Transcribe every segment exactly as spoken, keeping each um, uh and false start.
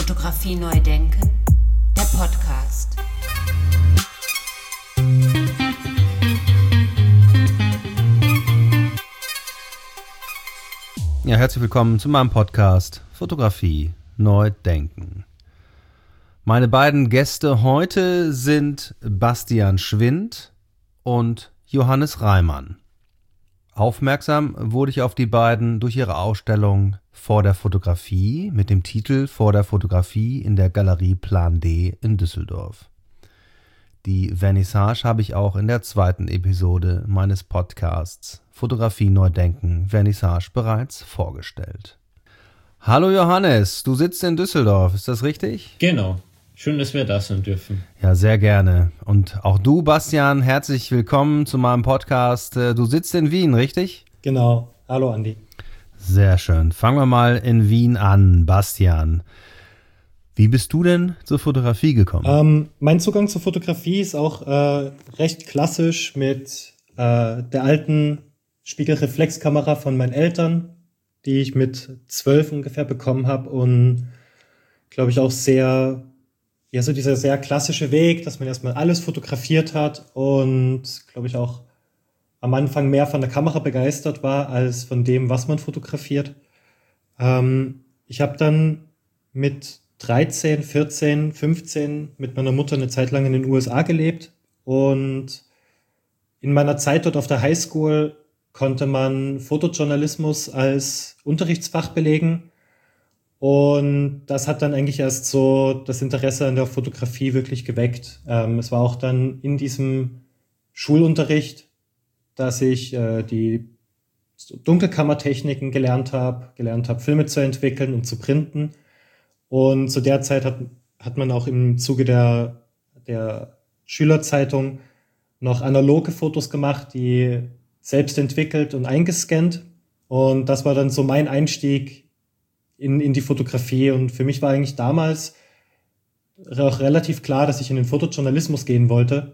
Fotografie neu denken, der Podcast. Ja, herzlich willkommen zu meinem Podcast Fotografie neu denken. Meine beiden Gäste heute sind Bastian Schwind und Johannes Reimann. Aufmerksam wurde ich auf die beiden durch ihre Ausstellung Vor der Fotografie mit dem Titel Vor der Fotografie in der Galerie Plan D in Düsseldorf. Die Vernissage habe ich auch in der zweiten Episode meines Podcasts Fotografie neu denken Vernissage bereits vorgestellt. Hallo Johannes, du sitzt in Düsseldorf, ist das richtig? Genau. Schön, dass wir da sein dürfen. Ja, sehr gerne. Und auch du, Bastian, herzlich willkommen zu meinem Podcast. Du sitzt in Wien, richtig? Genau. Hallo, Andi. Sehr schön. Fangen wir mal in Wien an, Bastian. Wie bist du denn zur Fotografie gekommen? Ähm, mein Zugang zur Fotografie ist auch äh, recht klassisch mit äh, der alten Spiegelreflexkamera von meinen Eltern, die ich mit zwölf ungefähr bekommen habe und glaube ich auch sehr... Ja, so dieser sehr klassische Weg, dass man erstmal alles fotografiert hat und, glaube ich, auch am Anfang mehr von der Kamera begeistert war, als von dem, was man fotografiert. Ähm, ich habe dann mit dreizehn, vierzehn, fünfzehn mit meiner Mutter eine Zeit lang in den U S A gelebt und in meiner Zeit dort auf der Highschool konnte man Fotojournalismus als Unterrichtsfach belegen. Und das hat dann eigentlich erst so das Interesse an der Fotografie wirklich geweckt. Ähm, es war auch dann in diesem Schulunterricht, dass ich äh, die Dunkelkammertechniken gelernt habe, gelernt habe, Filme zu entwickeln und zu printen. Und zu der Zeit hat, hat man auch im Zuge der, der Schülerzeitung noch analoge Fotos gemacht, die selbst entwickelt und eingescannt. Und das war dann so mein Einstieg In, in die Fotografie. Und für mich war eigentlich damals auch relativ klar, dass ich in den Fotojournalismus gehen wollte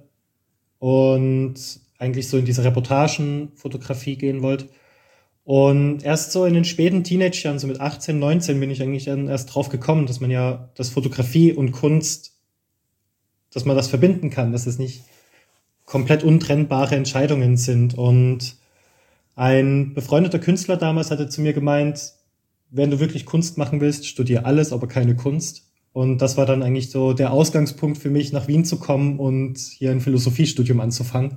und eigentlich so in diese Reportagenfotografie gehen wollte. Und erst so in den späten Teenagejahren, so mit achtzehn, neunzehn, bin ich eigentlich dann erst drauf gekommen, dass man ja das Fotografie und Kunst, dass man das verbinden kann, dass es nicht komplett untrennbare Entscheidungen sind. Und ein befreundeter Künstler damals hatte zu mir gemeint, wenn du wirklich Kunst machen willst, studier alles, aber keine Kunst. Und das war dann eigentlich so der Ausgangspunkt für mich, nach Wien zu kommen und hier ein Philosophiestudium anzufangen.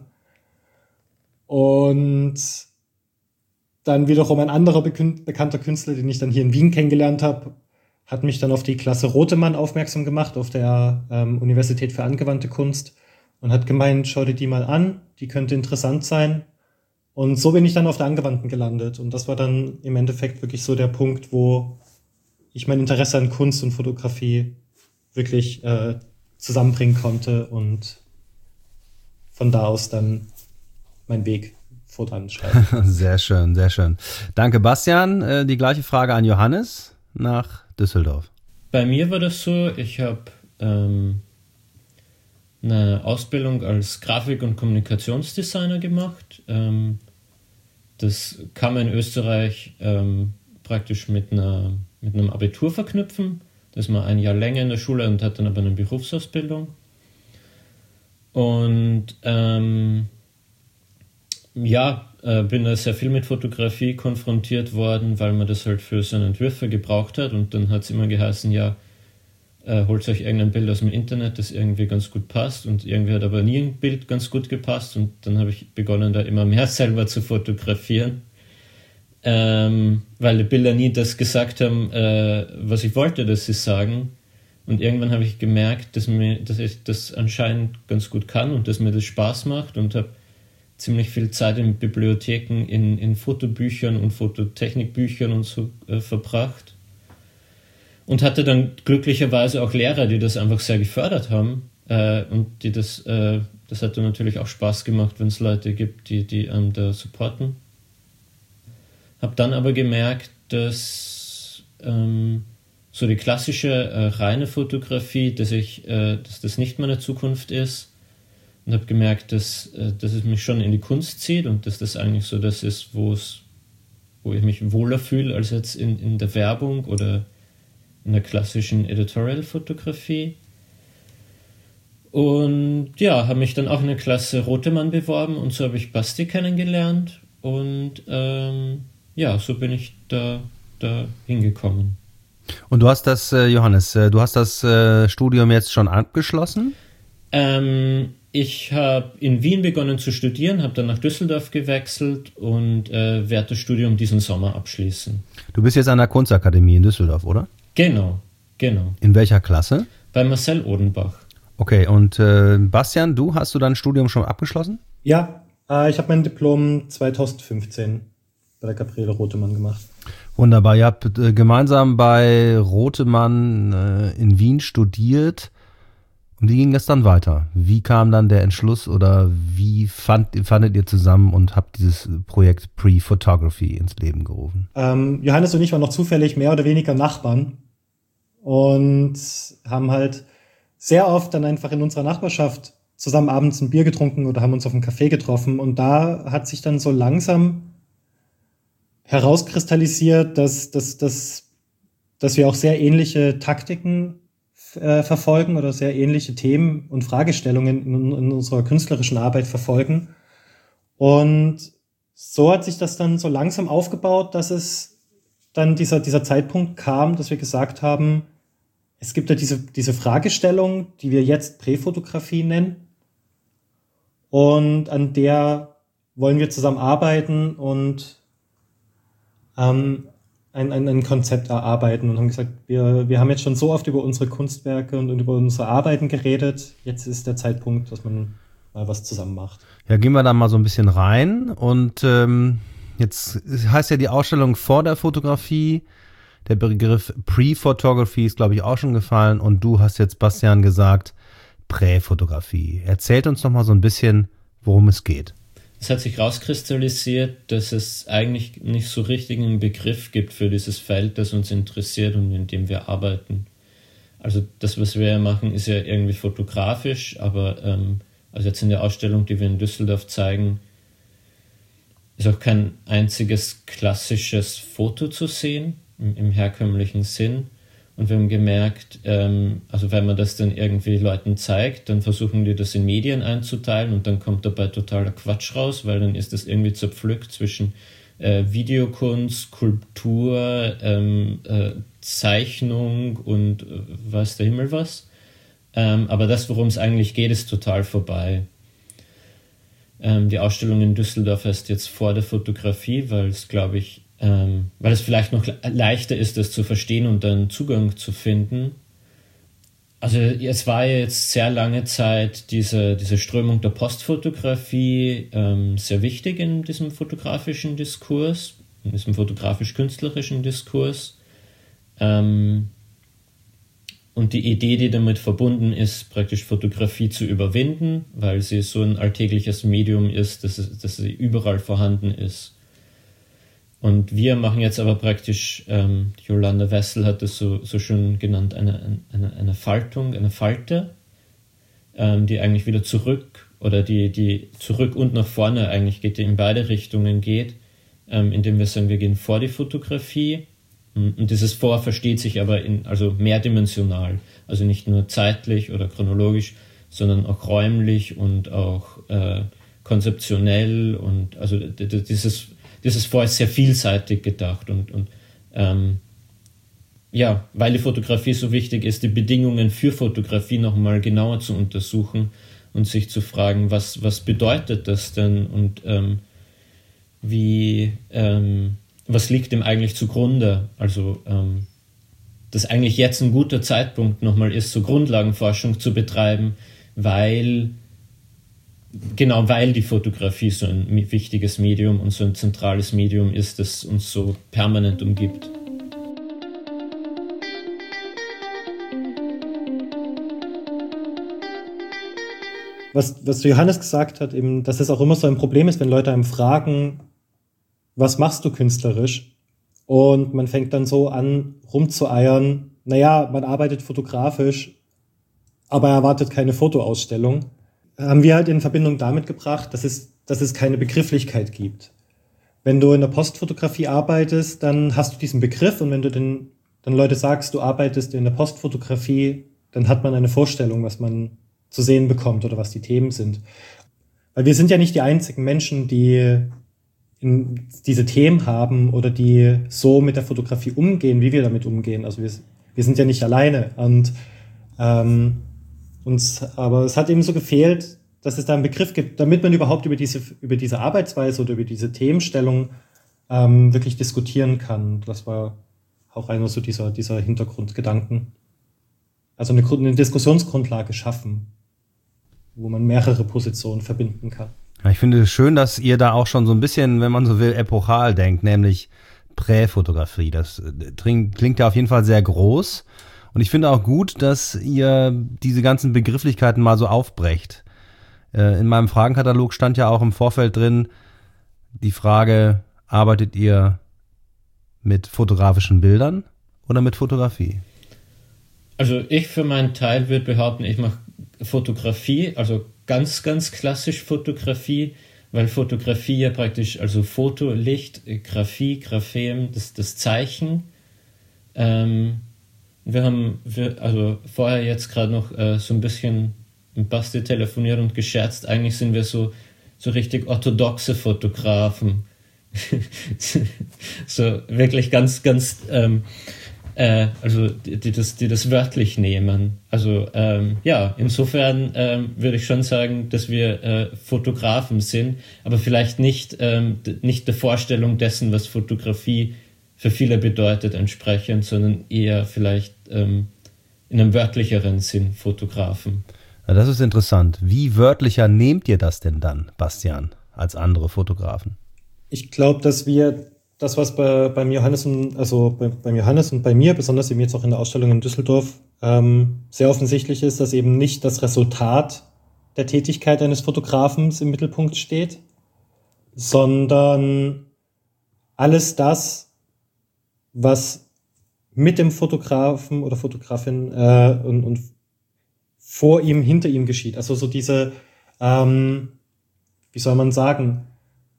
Und dann wiederum ein anderer bekün- bekannter Künstler, den ich dann hier in Wien kennengelernt habe, hat mich dann auf die Klasse Rotemann aufmerksam gemacht, auf der ähm, Universität für angewandte Kunst und hat gemeint, schau dir die mal an, die könnte interessant sein. Und so bin ich dann auf der Angewandten gelandet. Und das war dann im Endeffekt wirklich so der Punkt, wo ich mein Interesse an Kunst und Fotografie wirklich äh, zusammenbringen konnte und von da aus dann meinen Weg voranschreiten. Sehr schön, sehr schön. Danke, Bastian. Äh, die gleiche Frage an Johannes nach Düsseldorf. Bei mir war das so, ich habe ähm, eine Ausbildung als Grafik- und Kommunikationsdesigner gemacht. Ähm, Das kann man in Österreich ähm, praktisch mit, einer, mit einem Abitur verknüpfen. Da ist man ein Jahr länger in der Schule und hat dann aber eine Berufsausbildung. Und ähm, ja, äh, bin da sehr viel mit Fotografie konfrontiert worden, weil man das halt für seine Entwürfe gebraucht hat. Und dann hat es immer geheißen, ja, äh, holt euch irgendein Bild aus dem Internet, das irgendwie ganz gut passt. Und irgendwie hat aber nie ein Bild ganz gut gepasst. Und dann habe ich begonnen, da immer mehr selber zu fotografieren. Ähm, weil die Bilder nie das gesagt haben, äh, was ich wollte, dass sie sagen. Und irgendwann habe ich gemerkt, dass, mir, dass ich das anscheinend ganz gut kann und dass mir das Spaß macht. Und habe ziemlich viel Zeit in Bibliotheken, in, in Fotobüchern und Fototechnikbüchern und so äh, verbracht. Und hatte dann glücklicherweise auch Lehrer, die das einfach sehr gefördert haben. Äh, und die das, äh, das hat dann natürlich auch Spaß gemacht, wenn es Leute gibt, die, die einem da supporten. Habe dann aber gemerkt, dass ähm, so die klassische äh, reine Fotografie, dass, ich, äh, dass das nicht meine Zukunft ist. Und habe gemerkt, dass, äh, dass es mich schon in die Kunst zieht und dass das eigentlich so das ist, wo es, wo ich mich wohler fühle als jetzt in, in der Werbung oder in der klassischen Editorial-Fotografie. Und ja, habe mich dann auch in der Klasse Rotemann beworben und so habe ich Basti kennengelernt und ähm, ja, so bin ich da, da hingekommen. Und du hast das, äh, Johannes, äh, du hast das äh, Studium jetzt schon abgeschlossen? Ähm, ich habe in Wien begonnen zu studieren, habe dann nach Düsseldorf gewechselt und äh, werde das Studium diesen Sommer abschließen. Du bist jetzt an der Kunstakademie in Düsseldorf, oder? Genau, genau. In welcher Klasse? Bei Marcel Odenbach. Okay, und äh, Bastian, du, hast du dein Studium schon abgeschlossen? Ja, äh, ich habe mein Diplom zwanzig fünfzehn bei der Gabriele Rotemann gemacht. Wunderbar, ihr habt äh, gemeinsam bei Rotemann äh, in Wien studiert. Und wie ging das dann weiter? Wie kam dann der Entschluss oder wie fand, fandet ihr zusammen und habt dieses Projekt Pre-Photography ins Leben gerufen? Ähm, Johannes und ich waren noch zufällig mehr oder weniger Nachbarn und haben halt sehr oft dann einfach in unserer Nachbarschaft zusammen abends ein Bier getrunken oder haben uns auf einem Café getroffen. Und da hat sich dann so langsam herauskristallisiert, dass, dass, dass, dass wir auch sehr ähnliche Taktiken äh, verfolgen oder sehr ähnliche Themen und Fragestellungen in, in unserer künstlerischen Arbeit verfolgen. Und so hat sich das dann so langsam aufgebaut, dass es dann dieser, dieser Zeitpunkt kam, dass wir gesagt haben, es gibt ja diese, diese Fragestellung, die wir jetzt Präfotografie nennen. Und an der wollen wir zusammen arbeiten und ähm, ein, ein, ein Konzept erarbeiten. Und haben gesagt, wir, wir haben jetzt schon so oft über unsere Kunstwerke und, und über unsere Arbeiten geredet. Jetzt ist der Zeitpunkt, dass man mal was zusammen macht. Ja, gehen wir da mal so ein bisschen rein. Und ähm, jetzt heißt ja die Ausstellung vor der Fotografie. Der Begriff Pre-Photography ist, glaube ich, auch schon gefallen. Und du hast jetzt, Bastian, gesagt, Präfotografie. Erzählt uns noch mal so ein bisschen, worum es geht. Es hat sich rauskristallisiert, dass es eigentlich nicht so richtig einen Begriff gibt für dieses Feld, das uns interessiert und in dem wir arbeiten. Also das, was wir machen, ist ja irgendwie fotografisch, aber ähm, also jetzt in der Ausstellung, die wir in Düsseldorf zeigen, ist auch kein einziges klassisches Foto zu sehen, im, im herkömmlichen Sinn. Und wir haben gemerkt, ähm, also wenn man das dann irgendwie Leuten zeigt, dann versuchen die das in Medien einzuteilen und dann kommt dabei totaler Quatsch raus, weil dann ist das irgendwie zerpflückt zwischen äh, Videokunst, Skulptur, ähm, äh, Zeichnung und äh, weiß der Himmel was. Ähm, aber das, worum es eigentlich geht, ist total vorbei. Ähm, die Ausstellung in Düsseldorf heißt jetzt vor der Fotografie, weil es, glaube ich, Ähm, weil es vielleicht noch le- leichter ist, das zu verstehen und dann Zugang zu finden. Also es war ja jetzt sehr lange Zeit diese, diese Strömung der Postfotografie ähm, sehr wichtig in diesem fotografischen Diskurs, in diesem fotografisch-künstlerischen Diskurs. Ähm, und die Idee, die damit verbunden ist, praktisch Fotografie zu überwinden, weil sie so ein alltägliches Medium ist, dass, es, dass sie überall vorhanden ist. Und wir machen jetzt aber praktisch, ähm, Yolanda Wessel hat es so, so schön genannt, eine, eine, eine Faltung, eine Falte, ähm, die eigentlich wieder zurück oder die, die zurück und nach vorne eigentlich geht, die in beide Richtungen geht, ähm, indem wir sagen, wir gehen vor die Fotografie. Und dieses Vor versteht sich aber in, also mehrdimensional, also nicht nur zeitlich oder chronologisch, sondern auch räumlich und auch äh, konzeptionell und also d- d- dieses Dieses Vor ist sehr vielseitig gedacht und, und ähm, ja, weil die Fotografie so wichtig ist, die Bedingungen für Fotografie nochmal genauer zu untersuchen und sich zu fragen, was, was bedeutet das denn und ähm, wie, ähm, was liegt dem eigentlich zugrunde? Also, ähm, dass eigentlich jetzt ein guter Zeitpunkt nochmal ist, so Grundlagenforschung zu betreiben, weil Genau, weil die Fotografie so ein wichtiges Medium und so ein zentrales Medium ist, das uns so permanent umgibt. Was, was Johannes gesagt hat, eben, dass es auch immer so ein Problem ist, wenn Leute einem fragen, was machst du künstlerisch? Und man fängt dann so an, rumzueiern, naja, man arbeitet fotografisch, aber erwartet keine Fotoausstellung. Haben wir halt in Verbindung damit gebracht, dass es, dass es keine Begrifflichkeit gibt. Wenn du in der Postfotografie arbeitest, dann hast du diesen Begriff und wenn du den, dann Leute sagst, du arbeitest in der Postfotografie, dann hat man eine Vorstellung, was man zu sehen bekommt oder was die Themen sind. Weil wir sind ja nicht die einzigen Menschen, die in diese Themen haben oder die so mit der Fotografie umgehen, wie wir damit umgehen. Also wir, wir sind ja nicht alleine. Und ähm, uns, aber es hat eben so gefehlt, dass es da einen Begriff gibt, damit man überhaupt über diese, über diese Arbeitsweise oder über diese Themenstellung ähm, wirklich diskutieren kann. Das war auch einer so dieser, dieser Hintergrundgedanken. Also eine, eine Diskussionsgrundlage schaffen, wo man mehrere Positionen verbinden kann. Ja, ich finde es schön, dass ihr da auch schon so ein bisschen, wenn man so will, epochal denkt, nämlich Präfotografie. Das klingt, klingt ja auf jeden Fall sehr groß. Und ich finde auch gut, dass ihr diese ganzen Begrifflichkeiten mal so aufbrecht. In meinem Fragenkatalog stand ja auch im Vorfeld drin die Frage, arbeitet ihr mit fotografischen Bildern oder mit Fotografie? Also ich für meinen Teil würde behaupten, ich mache Fotografie, also ganz, ganz klassisch Fotografie, weil Fotografie ja praktisch, also Foto, Licht, Graphie, Graphem, das, das Zeichen. Ähm, wir haben, wir, also vorher jetzt gerade noch äh, so ein bisschen mit Basti telefoniert und gescherzt, eigentlich sind wir so, so richtig orthodoxe Fotografen. So wirklich ganz, ganz, ähm, äh, also die, die, das, die das wörtlich nehmen. Also ähm, ja, insofern ähm, würde ich schon sagen, dass wir äh, Fotografen sind, aber vielleicht nicht, ähm, d- nicht der Vorstellung dessen, was Fotografie für viele bedeutet entsprechend, sondern eher vielleicht ähm, in einem wörtlicheren Sinn Fotografen. Ja, das ist interessant. Wie wörtlicher nehmt ihr das denn dann, Bastian, als andere Fotografen? Ich glaube, dass wir das, was bei, beim Johannes und, also bei, beim Johannes und bei mir, besonders eben jetzt auch in der Ausstellung in Düsseldorf, ähm, sehr offensichtlich ist, dass eben nicht das Resultat der Tätigkeit eines Fotografen im Mittelpunkt steht, sondern alles das, was mit dem Fotografen oder Fotografin äh, und, und vor ihm, hinter ihm geschieht. Also so diese, ähm, wie soll man sagen,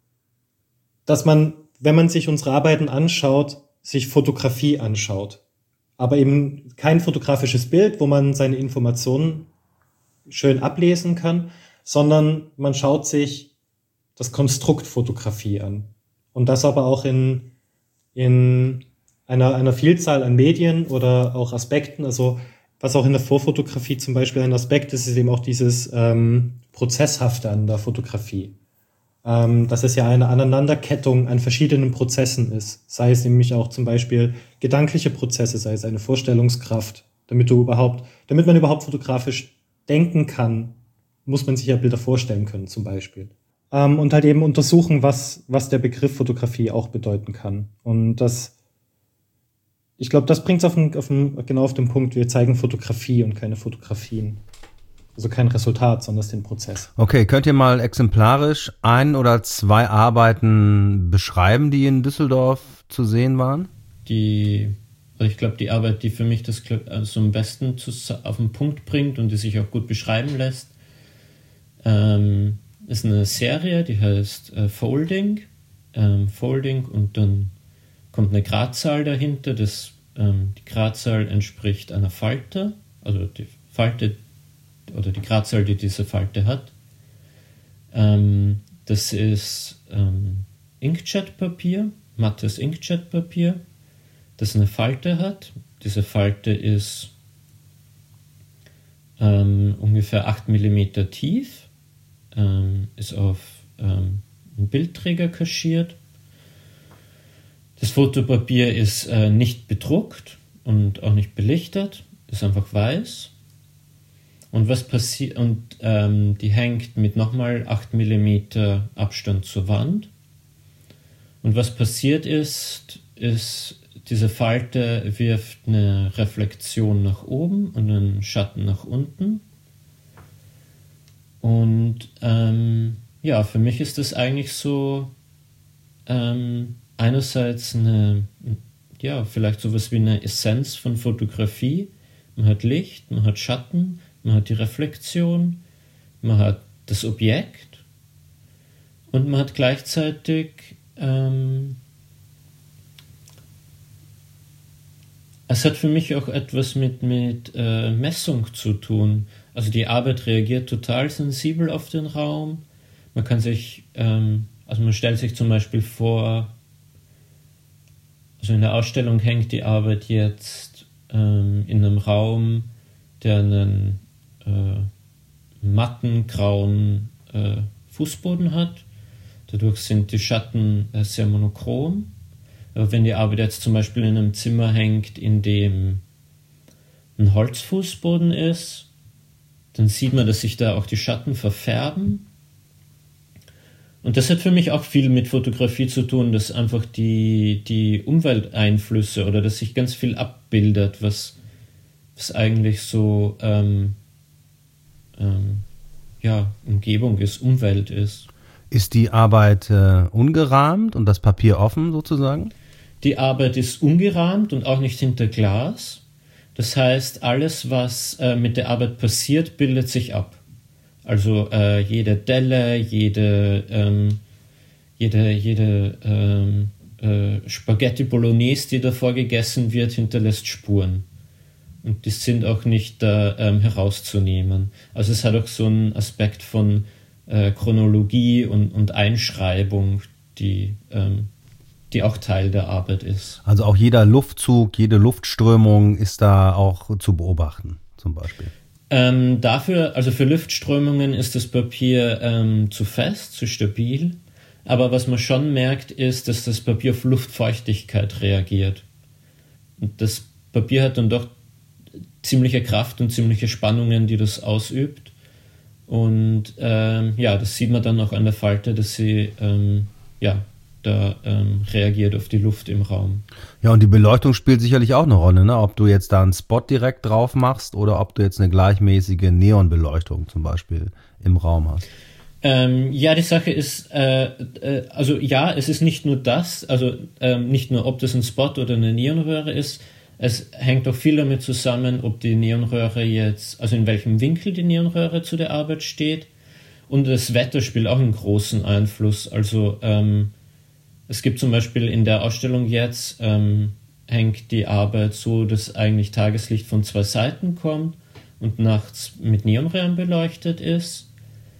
dass man, wenn man sich unsere Arbeiten anschaut, sich Fotografie anschaut. Aber eben kein fotografisches Bild, wo man seine Informationen schön ablesen kann, sondern man schaut sich das Konstrukt Fotografie an. Und das aber auch in, in einer, einer Vielzahl an Medien oder auch Aspekten. Also was auch in der Vorfotografie zum Beispiel ein Aspekt ist, ist eben auch dieses ähm, Prozesshafte an der Fotografie. Dass es ja eine Aneinanderkettung an verschiedenen Prozessen ist. Sei es nämlich auch zum Beispiel gedankliche Prozesse, sei es eine Vorstellungskraft. Damit du überhaupt, damit man überhaupt fotografisch denken kann, muss man sich ja Bilder vorstellen können, zum Beispiel. Und halt eben untersuchen, was, was der Begriff Fotografie auch bedeuten kann. Und das, ich glaube, das bringt es auf den, auf den, genau auf den Punkt. Wir zeigen Fotografie und keine Fotografien. Also kein Resultat, sondern den Prozess. Okay, könnt ihr mal exemplarisch ein oder zwei Arbeiten beschreiben, die in Düsseldorf zu sehen waren? Die, also ich glaube, die Arbeit, die für mich das also am besten zu, auf den Punkt bringt und die sich auch gut beschreiben lässt, ähm, ist eine Serie, die heißt äh, Folding. Ähm, Folding und dann kommt eine Gradzahl dahinter. Das, ähm, die Gradzahl entspricht einer Falte, also die Falte oder die Gradzahl, die diese Falte hat. Ähm, das ist ähm, Inkjet-Papier, mattes Inkjet-Papier, das eine Falte hat. Diese Falte ist ähm, ungefähr acht Millimeter tief, ähm, ist auf ähm, einen Bildträger kaschiert. Das Fotopapier ist äh, nicht bedruckt und auch nicht belichtet, ist einfach weiß. Und was passiert, und ähm, die hängt mit nochmal acht Millimeter Abstand zur Wand. Und was passiert ist, ist, diese Falte wirft eine Reflexion nach oben und einen Schatten nach unten. Und ähm, ja, für mich ist das eigentlich so ähm, einerseits eine, ja, vielleicht sowas wie eine Essenz von Fotografie. Man hat Licht, man hat Schatten, man hat die Reflexion, man hat das Objekt und man hat gleichzeitig ähm, Es hat für mich auch etwas mit, mit äh, Messung zu tun. Also die Arbeit reagiert total sensibel auf den Raum. Man kann sich, ähm, also man stellt sich zum Beispiel vor, also in der Ausstellung hängt die Arbeit jetzt ähm, in einem Raum, der einen äh, matten, grauen äh, Fußboden hat. Dadurch sind die Schatten äh, sehr monochrom. Aber wenn die Arbeit jetzt zum Beispiel in einem Zimmer hängt, in dem ein Holzfußboden ist, dann sieht man, dass sich da auch die Schatten verfärben. Und das hat für mich auch viel mit Fotografie zu tun, dass einfach die, die Umwelteinflüsse oder dass sich ganz viel abbildet, was, was eigentlich so ähm, ähm, ja, Umgebung ist, Umwelt ist. Ist die Arbeit äh, ungerahmt und das Papier offen sozusagen? Die Arbeit ist ungerahmt und auch nicht hinter Glas. Das heißt, alles, was äh, mit der Arbeit passiert, bildet sich ab. Also äh, jede Delle, jede, ähm, jede, jede ähm, äh, Spaghetti Bolognese, die davor gegessen wird, hinterlässt Spuren. Und die sind auch nicht äh, ähm, herauszunehmen. Also es hat auch so einen Aspekt von äh, Chronologie und, und Einschreibung, die, ähm, die auch Teil der Arbeit ist. Also auch jeder Luftzug, jede Luftströmung ist da auch zu beobachten, zum Beispiel. Ähm, dafür, also für Luftströmungen ist das Papier ähm, zu fest, zu stabil. Aber was man schon merkt, ist, dass das Papier auf Luftfeuchtigkeit reagiert. Und das Papier hat dann doch ziemliche Kraft und ziemliche Spannungen, die das ausübt. Und ähm, ja, das sieht man dann auch an der Falte, dass sie ähm, ja, da ähm, reagiert auf die Luft im Raum. Ja, und die Beleuchtung spielt sicherlich auch eine Rolle, ne? Ob du jetzt da einen Spot direkt drauf machst oder ob du jetzt eine gleichmäßige Neonbeleuchtung zum Beispiel im Raum hast. Ähm, ja, die Sache ist, äh, äh, also ja, es ist nicht nur das, also ähm, nicht nur, ob das ein Spot oder eine Neonröhre ist, es hängt auch viel damit zusammen, ob die Neonröhre jetzt, also in welchem Winkel die Neonröhre zu der Arbeit steht, und das Wetter spielt auch einen großen Einfluss. Also ähm, es gibt zum Beispiel in der Ausstellung jetzt, ähm, hängt die Arbeit so, dass eigentlich Tageslicht von zwei Seiten kommt und nachts mit Neonröhren beleuchtet ist.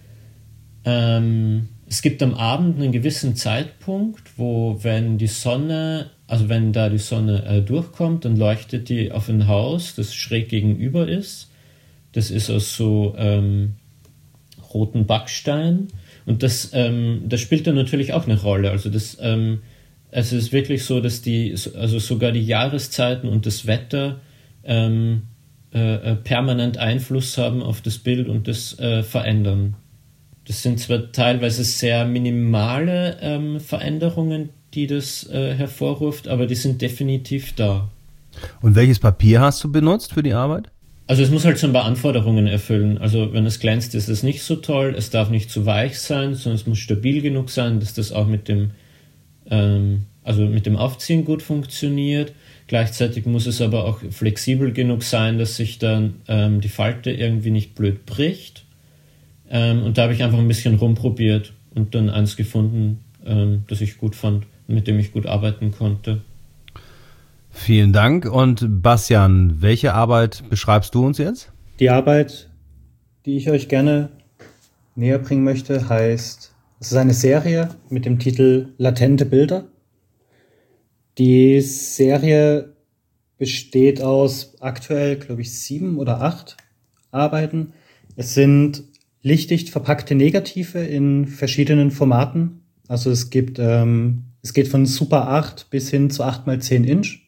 Ähm, es gibt am Abend einen gewissen Zeitpunkt, wo, wenn die Sonne, also wenn da die Sonne äh, durchkommt, dann leuchtet die auf ein Haus, das schräg gegenüber ist. Das ist aus so ähm, roten Backstein. Und das, ähm, das spielt dann natürlich auch eine Rolle. Also das, ähm, es ist wirklich so, dass die, also sogar die Jahreszeiten und das Wetter ähm, äh, permanent Einfluss haben auf das Bild und das äh, verändern. Das sind zwar teilweise sehr minimale ähm, Veränderungen, die das äh, hervorruft, aber die sind definitiv da. Und welches Papier hast du benutzt für die Arbeit? Also es muss halt so ein paar Anforderungen erfüllen. Also wenn es glänzt, ist es nicht so toll. Es darf nicht zu weich sein, sondern es muss stabil genug sein, dass das auch mit dem, ähm, also mit dem Aufziehen gut funktioniert. Gleichzeitig muss es aber auch flexibel genug sein, dass sich dann ähm, die Falte irgendwie nicht blöd bricht. Ähm, und da habe ich einfach ein bisschen rumprobiert und dann eins gefunden, ähm, das ich gut fand, mit dem ich gut arbeiten konnte. Vielen Dank. Und Bastian, welche Arbeit beschreibst du uns jetzt? Die Arbeit, die ich euch gerne näher bringen möchte, heißt, es ist eine Serie mit dem Titel Latente Bilder. Die Serie besteht aus aktuell, glaube ich, sieben oder acht Arbeiten. Es sind lichtdicht verpackte Negative in verschiedenen Formaten. Also es gibt, ähm, es geht von Super acht bis hin zu acht mal zehn Inch.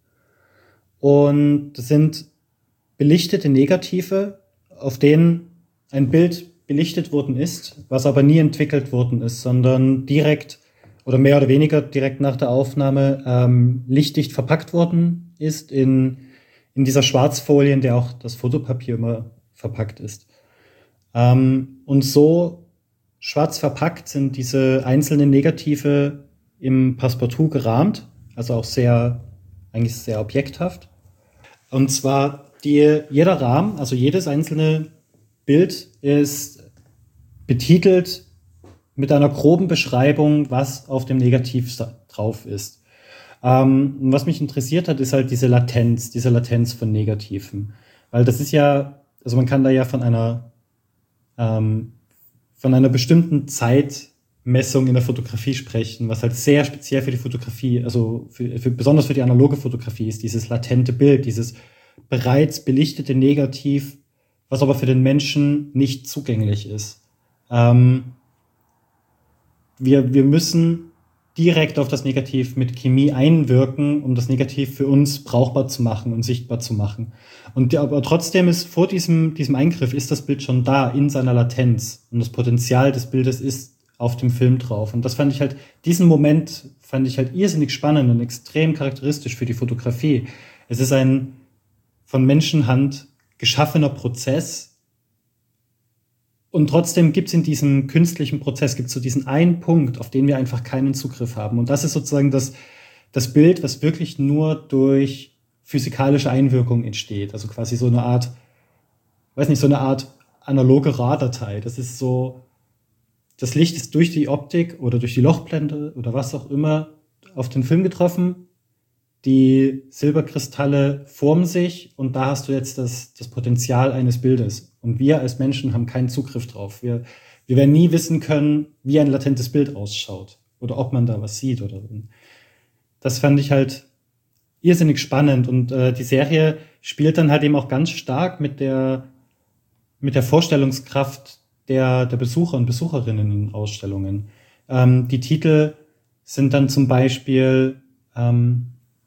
Und das sind belichtete Negative, auf denen ein Bild belichtet worden ist, was aber nie entwickelt worden ist, sondern direkt oder mehr oder weniger direkt nach der Aufnahme ähm, lichtdicht verpackt worden ist in, in dieser Schwarzfolie, in der auch das Fotopapier immer verpackt ist. Ähm, und so schwarz verpackt sind diese einzelnen Negative im Passepartout gerahmt, also auch sehr, eigentlich sehr objekthaft. Und zwar die, jeder Rahmen, also jedes einzelne Bild ist betitelt mit einer groben Beschreibung, was auf dem Negativ drauf ist. Ähm, was mich interessiert hat, ist halt diese Latenz, diese Latenz von Negativen. Weil das ist ja, also man kann da ja von einer, ähm, von einer bestimmten Zeitmessung in der Fotografie sprechen, was halt sehr speziell für die Fotografie, also für, für, besonders für die analoge Fotografie ist, dieses latente Bild, dieses bereits belichtete Negativ, was aber für den Menschen nicht zugänglich ist. Ähm, wir, wir müssen direkt auf das Negativ mit Chemie einwirken, um das Negativ für uns brauchbar zu machen und sichtbar zu machen. Und aber trotzdem ist vor diesem, diesem Eingriff ist das Bild schon da in seiner Latenz. Und das Potenzial des Bildes ist auf dem Film drauf. Und das fand ich halt, diesen Moment fand ich halt irrsinnig spannend und extrem charakteristisch für die Fotografie. Es ist ein von Menschenhand geschaffener Prozess. Und trotzdem gibt es in diesem künstlichen Prozess, gibt es so diesen einen Punkt, auf den wir einfach keinen Zugriff haben. Und das ist sozusagen das, das Bild, was wirklich nur durch physikalische Einwirkung entsteht. Also quasi so eine Art, weiß nicht, so eine Art analoge RAW-Datei. Das ist so, das Licht ist durch die Optik oder durch die Lochblende oder was auch immer auf den Film getroffen. Die Silberkristalle formen sich und da hast du jetzt das, das Potenzial eines Bildes. Und wir als Menschen haben keinen Zugriff drauf. Wir, wir werden nie wissen können, wie ein latentes Bild ausschaut oder ob man da was sieht. Oder das fand ich halt irrsinnig spannend. Und äh, die Serie spielt dann halt eben auch ganz stark mit der, mit der Vorstellungskraft der, der Besucher und Besucherinnen in Ausstellungen. Ähm, die Titel sind dann zum Beispiel ähm,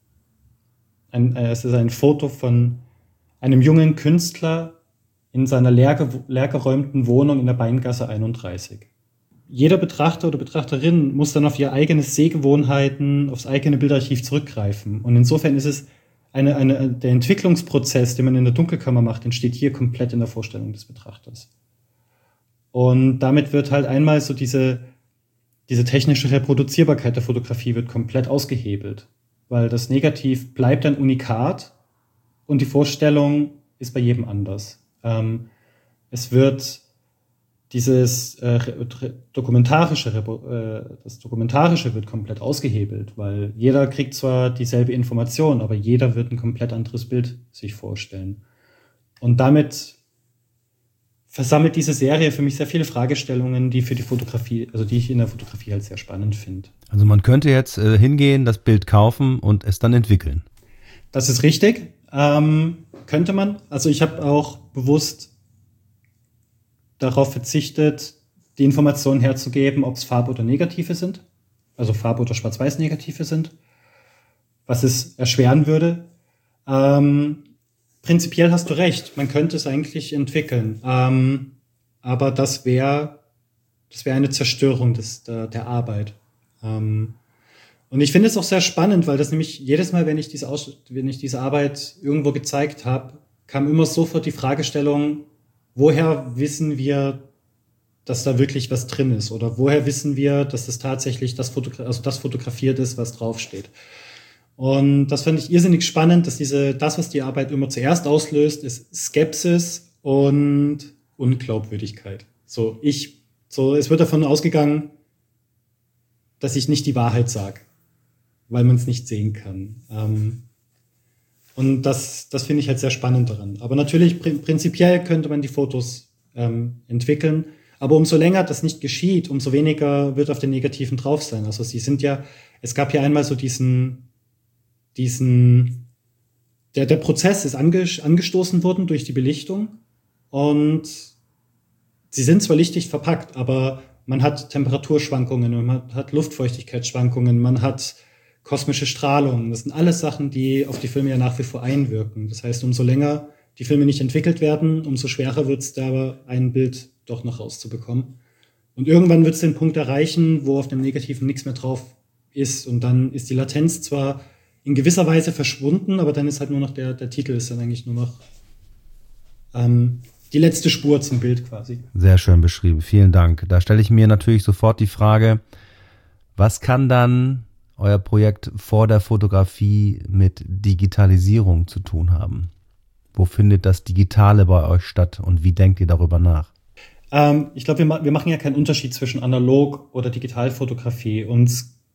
Ein, es ist ein Foto von einem jungen Künstler in seiner leer, leergeräumten Wohnung in der Beingasse einunddreißig. Jeder Betrachter oder Betrachterin muss dann auf ihre eigenen Sehgewohnheiten, aufs eigene Bildarchiv zurückgreifen. Und insofern ist es eine, eine, der Entwicklungsprozess, den man in der Dunkelkammer macht, entsteht hier komplett in der Vorstellung des Betrachters. Und damit wird halt einmal so diese, diese technische Reproduzierbarkeit der Fotografie wird komplett ausgehebelt. Weil das Negativ bleibt ein Unikat und die Vorstellung ist bei jedem anders. Ähm, es wird dieses äh, dokumentarische, äh, das Dokumentarische wird komplett ausgehebelt, weil jeder kriegt zwar dieselbe Information, aber jeder wird ein komplett anderes Bild sich vorstellen. Und damit versammelt diese Serie für mich sehr viele Fragestellungen, die für die Fotografie, also die ich in der Fotografie halt sehr spannend finde. Also man könnte jetzt äh, hingehen, das Bild kaufen und es dann entwickeln. Das ist richtig. Ähm, könnte man. Also ich habe auch bewusst darauf verzichtet, die Informationen herzugeben, ob es Farb- oder Negative sind. Also Farb- oder Schwarz-Weiß-Negative sind. Was es erschweren würde. Ähm, prinzipiell hast du recht. Man könnte es eigentlich entwickeln. Ähm, aber das wäre das wäre eine Zerstörung des, der, der Arbeit. Ähm, und ich finde es auch sehr spannend, weil das nämlich jedes Mal, wenn ich diese, Aus- wenn ich diese Arbeit irgendwo gezeigt habe, kam immer sofort die Fragestellung, woher wissen wir, dass da wirklich was drin ist? Oder woher wissen wir, dass das tatsächlich das, Fotogra- also das fotografiert ist, was draufsteht? Und das fand ich irrsinnig spannend, dass diese, das, was die Arbeit immer zuerst auslöst, ist Skepsis und Unglaubwürdigkeit. So, ich, so, es wird davon ausgegangen, dass ich nicht die Wahrheit sage, weil man es nicht sehen kann. Ähm, und das, das finde ich halt sehr spannend daran. Aber natürlich, pr- prinzipiell könnte man die Fotos ähm, entwickeln. Aber umso länger das nicht geschieht, umso weniger wird auf den Negativen drauf sein. Also sie sind ja, es gab ja einmal so diesen, diesen, der, der Prozess ist ange, angestoßen worden durch die Belichtung und sie sind zwar lichtdicht verpackt, aber man hat Temperaturschwankungen, man hat Luftfeuchtigkeitsschwankungen, man hat kosmische Strahlung. Das sind alles Sachen, die auf die Filme ja nach wie vor einwirken. Das heißt, umso länger die Filme nicht entwickelt werden, umso schwerer wird es da, ein Bild doch noch rauszubekommen. Und irgendwann wird es den Punkt erreichen, wo auf dem Negativen nichts mehr drauf ist. Und dann ist die Latenz zwar in gewisser Weise verschwunden, aber dann ist halt nur noch der, der Titel ist dann eigentlich nur noch ähm, die letzte Spur zum Bild quasi. Sehr schön beschrieben, vielen Dank. Da stelle ich mir natürlich sofort die Frage, was kann dann euer Projekt vor der Fotografie mit Digitalisierung zu tun haben? Wo findet das Digitale bei euch statt und wie denkt ihr darüber nach? Ähm, ich glaube, wir, ma- wir machen ja keinen Unterschied zwischen Analog- oder Digitalfotografie. Uns,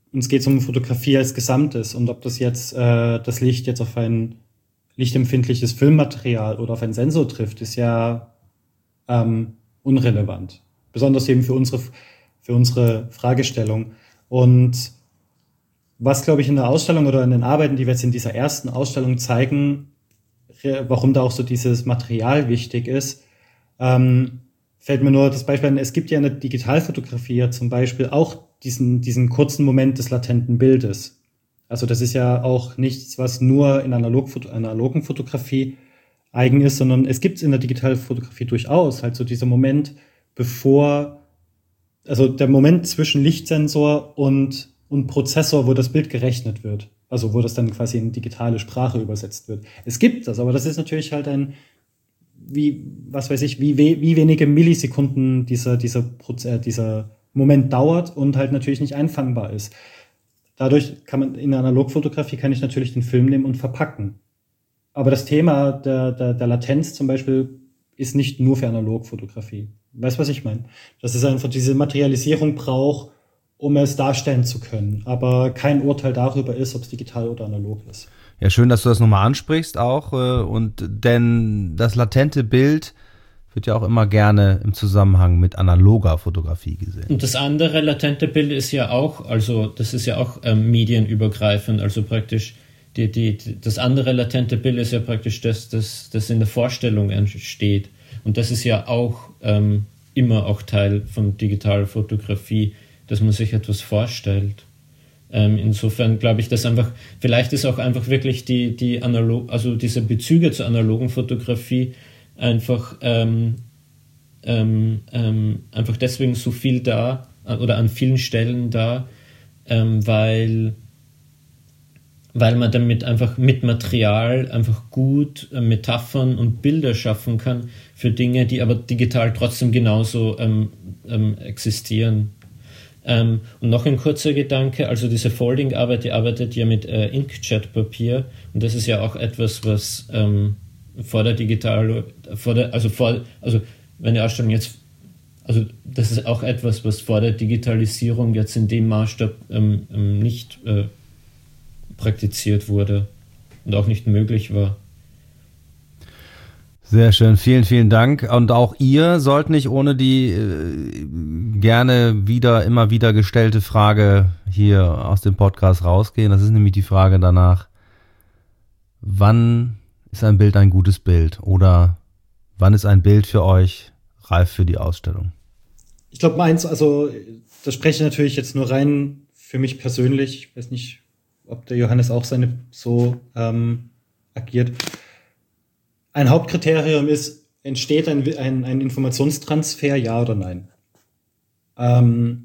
uns geht es um Fotografie als Gesamtes und ob das jetzt äh, das Licht jetzt auf ein lichtempfindliches Filmmaterial oder auf einen Sensor trifft, ist ja ähm, unrelevant. Besonders eben für unsere, für unsere Fragestellung. Und was, glaube ich, in der Ausstellung oder in den Arbeiten, die wir jetzt in dieser ersten Ausstellung zeigen, warum da auch so dieses Material wichtig ist, ähm, fällt mir nur das Beispiel an, es gibt ja in der Digitalfotografie ja zum Beispiel auch diesen, diesen kurzen Moment des latenten Bildes. Also das ist ja auch nichts, was nur in analog, analogen Fotografie eigen ist, sondern es gibt es in der Digitalfotografie durchaus, halt so dieser Moment, bevor, also der Moment zwischen Lichtsensor und, und Prozessor, wo das Bild gerechnet wird. Also wo das dann quasi in digitale Sprache übersetzt wird. Es gibt das, aber das ist natürlich halt ein, wie, was weiß ich, wie, wie wenige Millisekunden dieser, dieser, Proze- dieser Moment dauert und halt natürlich nicht einfangbar ist. Dadurch kann man, in der Analogfotografie kann ich natürlich den Film nehmen und verpacken. Aber das Thema der, der, der Latenz zum Beispiel ist nicht nur für Analogfotografie. Weißt du, was ich meine? Dass es einfach diese Materialisierung braucht, um es darstellen zu können. Aber kein Urteil darüber ist, ob es digital oder analog ist. Ja, schön, dass du das nochmal ansprichst auch. Und denn das latente Bild wird ja auch immer gerne im Zusammenhang mit analoger Fotografie gesehen. Und das andere latente Bild ist ja auch, also das ist ja auch ähm, medienübergreifend, also praktisch die, die, die, das andere latente Bild ist ja praktisch das, das, das in der Vorstellung entsteht. Und das ist ja auch ähm, immer auch Teil von digitaler Fotografie, dass man sich etwas vorstellt. Ähm, insofern glaube ich, dass einfach, vielleicht ist auch einfach wirklich die, die analog, also diese Bezüge zur analogen Fotografie einfach, ähm, ähm, ähm, einfach deswegen so viel da oder an vielen Stellen da, ähm, weil, weil man damit einfach mit Material einfach gut äh, Metaphern und Bilder schaffen kann für Dinge, die aber digital trotzdem genauso ähm, ähm, existieren. Ähm, und noch ein kurzer Gedanke, also diese Folding-Arbeit, die arbeitet ja mit äh, Inkjet-Papier und das ist ja auch etwas, was ähm, vor der Digital, vor der, also vor, also wenn die Ausstellung jetzt, also das ist auch etwas, was vor der Digitalisierung jetzt in dem Maßstab ähm, ähm, nicht äh, praktiziert wurde und auch nicht möglich war. Sehr schön, vielen, vielen Dank. Und auch ihr sollt nicht ohne die äh, gerne wieder, immer wieder gestellte Frage hier aus dem Podcast rausgehen. Das ist nämlich die Frage danach, wann ist ein Bild ein gutes Bild? Oder wann ist ein Bild für euch reif für die Ausstellung? Ich glaube, meins, also das spreche ich natürlich jetzt nur rein für mich persönlich. Ich weiß nicht, ob der Johannes auch seine so ähm, agiert. Ein Hauptkriterium ist, entsteht ein, ein, ein Informationstransfer, ja oder nein? Ähm,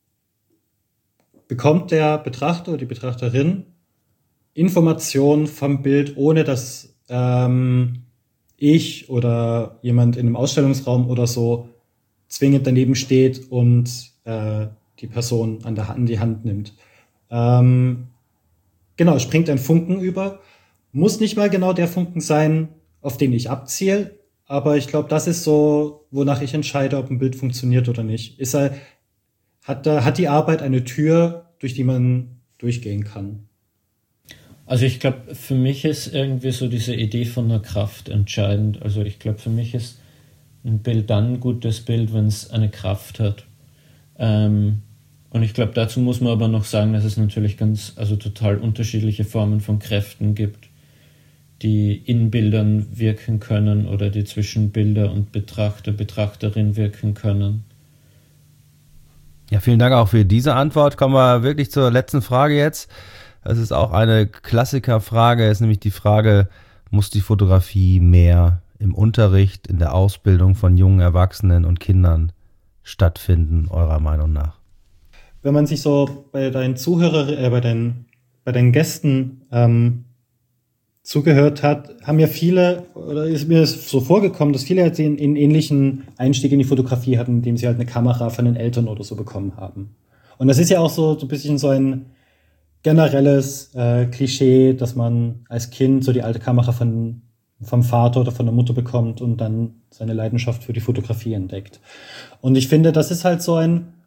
bekommt der Betrachter oder die Betrachterin Informationen vom Bild, ohne dass ähm, ich oder jemand in einem Ausstellungsraum oder so zwingend daneben steht und äh, die Person an, der, an die Hand nimmt. Ähm, genau, es springt ein Funken über. Muss nicht mal genau der Funken sein, auf den ich abziele, aber ich glaube, das ist so, wonach ich entscheide, ob ein Bild funktioniert oder nicht. Ist er, hat, da, hat die Arbeit eine Tür, durch die man durchgehen kann? Also ich glaube, für mich ist irgendwie so diese Idee von einer Kraft entscheidend. Also ich glaube, für mich ist ein Bild dann ein gutes Bild, wenn es eine Kraft hat. Ähm, und ich glaube, dazu muss man aber noch sagen, dass es natürlich ganz, also total unterschiedliche Formen von Kräften gibt, die in Bildern wirken können oder die zwischen Bilder und Betrachter, Betrachterin wirken können. Ja, vielen Dank auch für diese Antwort. Kommen wir wirklich zur letzten Frage jetzt. Das ist auch eine Klassikerfrage, ist nämlich die Frage, muss die Fotografie mehr im Unterricht, in der Ausbildung von jungen Erwachsenen und Kindern stattfinden, eurer Meinung nach? Wenn man sich so bei deinen Zuhörern, äh, bei deinen, bei deinen Gästen ähm, zugehört hat, haben ja viele, oder ist mir so vorgekommen, dass viele jetzt einen ähnlichen Einstieg in die Fotografie hatten, indem sie halt eine Kamera von den Eltern oder so bekommen haben. Und das ist ja auch so, so ein bisschen so ein generelles äh, Klischee, dass man als Kind so die alte Kamera von, vom Vater oder von der Mutter bekommt und dann seine Leidenschaft für die Fotografie entdeckt. Und ich finde, das ist halt so ein,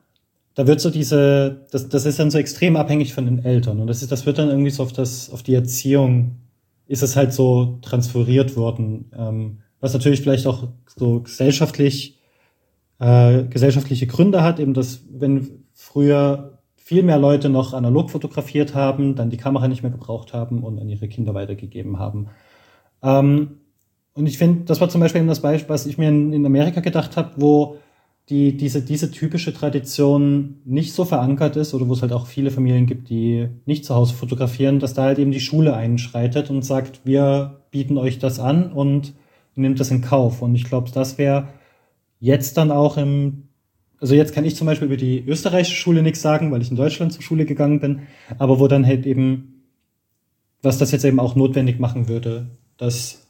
da wird so diese, das, das ist dann so extrem abhängig von den Eltern. Und das ist, das wird dann irgendwie so auf das, auf die Erziehung, ist es halt so transferiert worden. Ähm, was natürlich vielleicht auch so gesellschaftlich, äh, gesellschaftliche Gründe hat, eben, dass wenn früher viel mehr Leute noch analog fotografiert haben, dann die Kamera nicht mehr gebraucht haben und an ihre Kinder weitergegeben haben. Ähm, und ich finde, das war zum Beispiel eben das Beispiel, was ich mir in, in Amerika gedacht habe, wo die, diese, diese typische Tradition nicht so verankert ist oder wo es halt auch viele Familien gibt, die nicht zu Hause fotografieren, dass da halt eben die Schule einschreitet und sagt, wir bieten euch das an und nimmt das in Kauf. Und ich glaube, das wäre jetzt dann auch im, also jetzt kann ich zum Beispiel über die österreichische Schule nichts sagen, weil ich in Deutschland zur Schule gegangen bin, aber wo dann halt eben, was das jetzt eben auch notwendig machen würde, dass,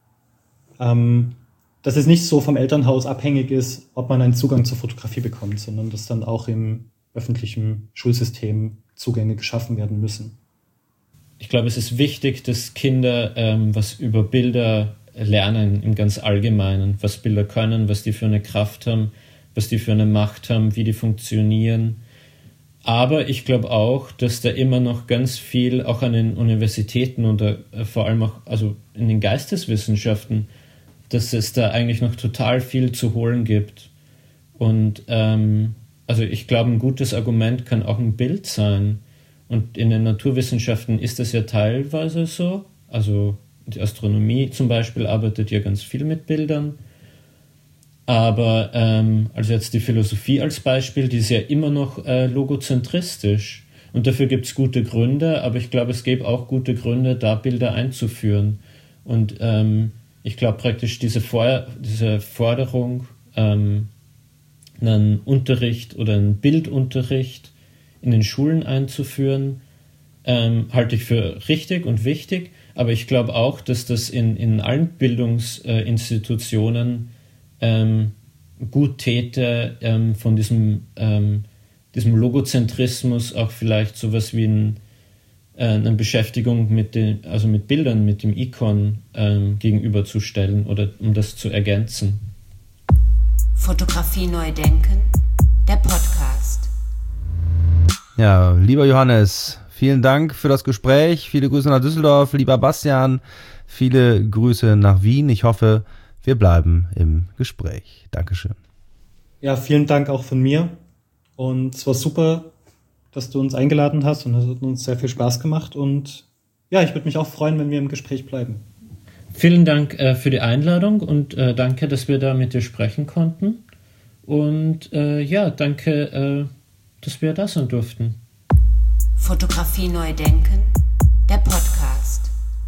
ähm, dass es nicht so vom Elternhaus abhängig ist, ob man einen Zugang zur Fotografie bekommt, sondern dass dann auch im öffentlichen Schulsystem Zugänge geschaffen werden müssen. Ich glaube, es ist wichtig, dass Kinder ähm, was über Bilder lernen im ganz Allgemeinen, was Bilder können, was die für eine Kraft haben, was die für eine Macht haben, wie die funktionieren. Aber ich glaube auch, dass da immer noch ganz viel auch an den Universitäten und äh, vor allem auch also in den Geisteswissenschaften, dass es da eigentlich noch total viel zu holen gibt. Und ähm, also ich glaube, ein gutes Argument kann auch ein Bild sein. Und in den Naturwissenschaften ist das ja teilweise so. Also die Astronomie zum Beispiel arbeitet ja ganz viel mit Bildern. Aber ähm, also jetzt die Philosophie als Beispiel, die ist ja immer noch äh, logozentristisch. Und dafür gibt es gute Gründe, aber ich glaube, es gäbe auch gute Gründe, da Bilder einzuführen. Und ähm, ich glaube praktisch diese, Vor- diese Forderung, ähm, einen Unterricht oder einen Bildunterricht in den Schulen einzuführen, ähm, halte ich für richtig und wichtig. Aber ich glaube auch, dass das in, in allen Bildungsinstitutionen ähm, gut täte, ähm, von diesem, ähm, diesem Logozentrismus auch vielleicht sowas wie ein eine Beschäftigung mit den, also mit Bildern, mit dem Ikon ähm, gegenüberzustellen oder um das zu ergänzen. Fotografie neu denken, der Podcast. Ja, lieber Johannes, vielen Dank für das Gespräch. Viele Grüße nach Düsseldorf. Lieber Bastian, viele Grüße nach Wien. Ich hoffe, wir bleiben im Gespräch. Dankeschön. Ja, vielen Dank auch von mir. Und es war super, dass du uns eingeladen hast und es hat uns sehr viel Spaß gemacht und ja, ich würde mich auch freuen, wenn wir im Gespräch bleiben. Vielen Dank äh, für die Einladung und äh, danke, dass wir da mit dir sprechen konnten und äh, ja, danke, äh, dass wir da sein durften. Fotografie neu denken, der Podcast.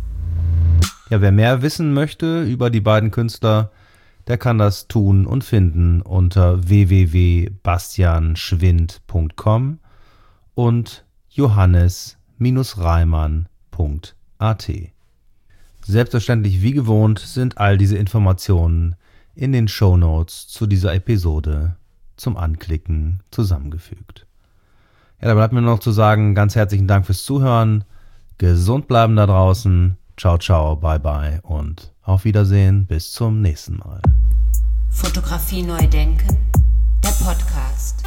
Ja, wer mehr wissen möchte über die beiden Künstler, der kann das tun und finden unter w w w punkt bastian schwind punkt com und johannes reimann punkt a t. Selbstverständlich wie gewohnt sind all diese Informationen in den Shownotes zu dieser Episode zum Anklicken zusammengefügt. Ja, da bleibt mir noch zu sagen, ganz herzlichen Dank fürs Zuhören, gesund bleiben da draußen, ciao, ciao, bye, bye und auf Wiedersehen, bis zum nächsten Mal. Fotografie neu denken, der Podcast.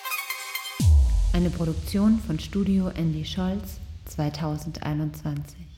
Eine Produktion von Studio Andy Scholz zweitausendeinundzwanzig.